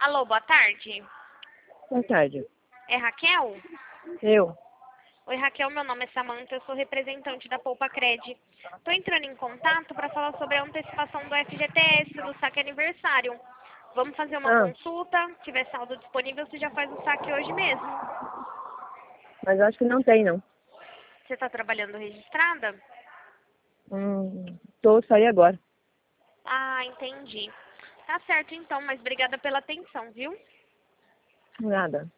Alô, boa tarde. Boa tarde. É Raquel? Eu? Oi, Raquel, meu nome é Samanta, eu sou representante da Poupa Cred. Estou entrando em contato para falar sobre a antecipação do FGTS, do saque aniversário. Vamos fazer uma Ah, consulta, se tiver saldo disponível, você já faz o saque hoje mesmo. mas acho que não tem, não. Você está trabalhando registrada? Tô sair agora. Ah, entendi. Tá certo então, mas obrigada pela atenção, viu? Nada.